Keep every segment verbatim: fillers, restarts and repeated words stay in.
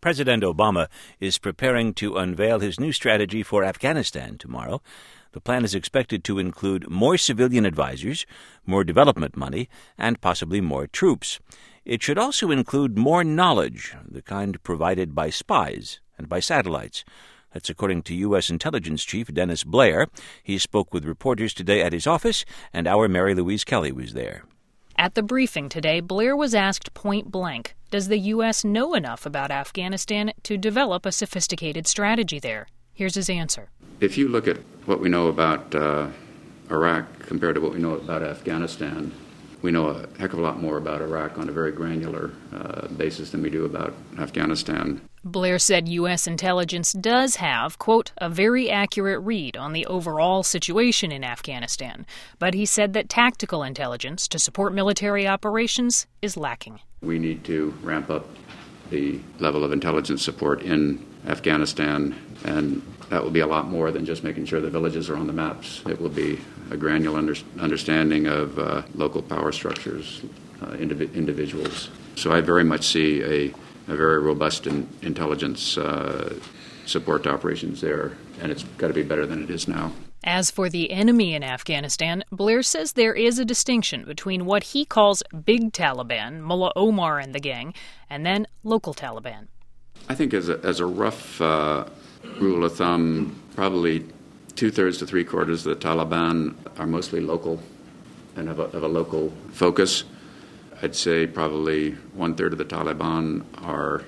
President Obama is preparing to unveil his new strategy for Afghanistan tomorrow. The plan is expected to include more civilian advisors, more development money, and possibly more troops. It should also include more knowledge, the kind provided by spies and by satellites. That's according to U S Intelligence Chief Dennis Blair. He spoke with reporters today at his office, and our Mary Louise Kelly was there. At the briefing today, Blair was asked point blank, does the U S know enough about Afghanistan to develop a sophisticated strategy there? Here's his answer. If you look at what we know about uh, Iraq compared to what we know about Afghanistan, we know a heck of a lot more about Iraq on a very granular uh, basis than we do about Afghanistan. Blair said U S intelligence does have, quote, a very accurate read on the overall situation in Afghanistan, but he said that tactical intelligence to support military operations is lacking. We need to ramp up the level of intelligence support in Afghanistan, and that will be a lot more than just making sure the villages are on the maps. It will be a granular under, understanding of uh, local power structures, uh, indiv- individuals. So I very much see a a very robust in, intelligence uh, support to operations there, and it's got to be better than it is now. As for the enemy in Afghanistan, Blair says there is a distinction between what he calls big Taliban, Mullah Omar and the gang, and then local Taliban. I think as a, as a rough uh, rule of thumb, probably two-thirds to three-quarters of the Taliban are mostly local and have a, have a local focus. I'd say probably one-third of the Taliban are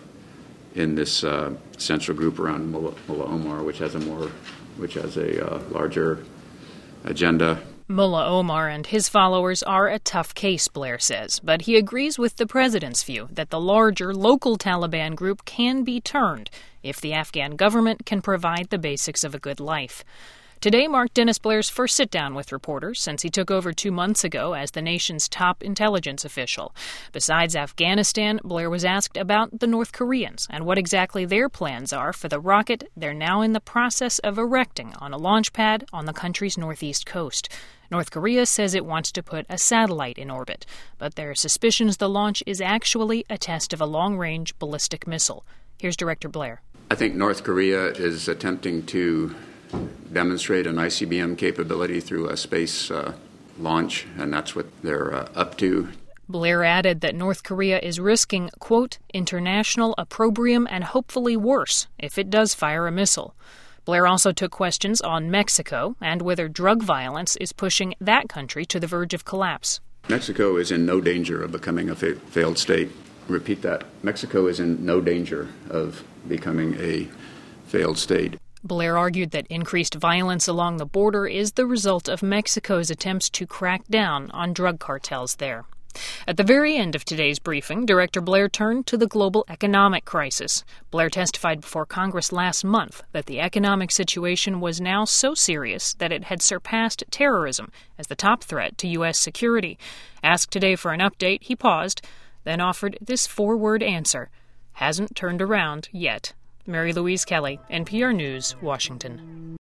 in this uh, central group around Mullah, Mullah Omar, which has a more, which has a uh, larger agenda. Mullah Omar and his followers are a tough case, Blair says, but he agrees with the president's view that the larger local Taliban group can be turned if the Afghan government can provide the basics of a good life. Today marked Dennis Blair's first sit-down with reporters since he took over two months ago as the nation's top intelligence official. Besides Afghanistan, Blair was asked about the North Koreans and what exactly their plans are for the rocket they're now in the process of erecting on a launch pad on the country's northeast coast. North Korea says it wants to put a satellite in orbit, but there are suspicions the launch is actually a test of a long-range ballistic missile. Here's Director Blair. I think North Korea is attempting to demonstrate an I C B M capability through a space uh, launch, and that's what they're uh, up to. Blair added that North Korea is risking, quote, international opprobrium and hopefully worse if it does fire a missile. Blair also took questions on Mexico and whether drug violence is pushing that country to the verge of collapse. Mexico is in no danger of becoming a fa- failed state. Repeat that. Mexico is in no danger of becoming a failed state. Blair argued that increased violence along the border is the result of Mexico's attempts to crack down on drug cartels there. At the very end of today's briefing, Director Blair turned to the global economic crisis. Blair testified before Congress last month that the economic situation was now so serious that it had surpassed terrorism as the top threat to U S security. Asked today for an update, he paused, then offered this four-word answer: hasn't turned around yet. Mary Louise Kelly, N P R News, Washington.